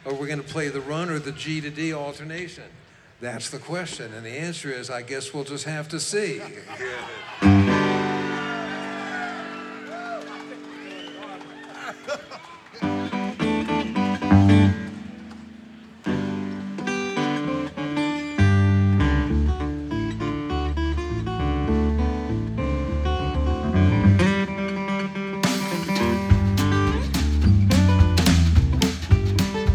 Or we're going to play the run or the G to D alternation? That's the question. And the answer is, I guess we'll just have to see.